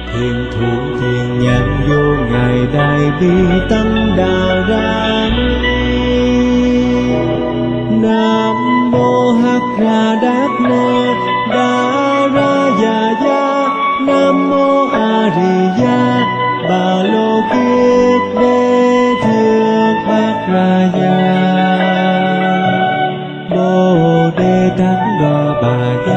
Thiền thủ thiền nhãn vô ngài đại bi tâm đà ra ni. Nam mô Hắc Ra Đát Na Đa Ra Già Gia. Nam mô A Di Đà Bà Lô Kiết Đế Thượng Bát Ra Gia. Bồ Đề Tát Đà Bà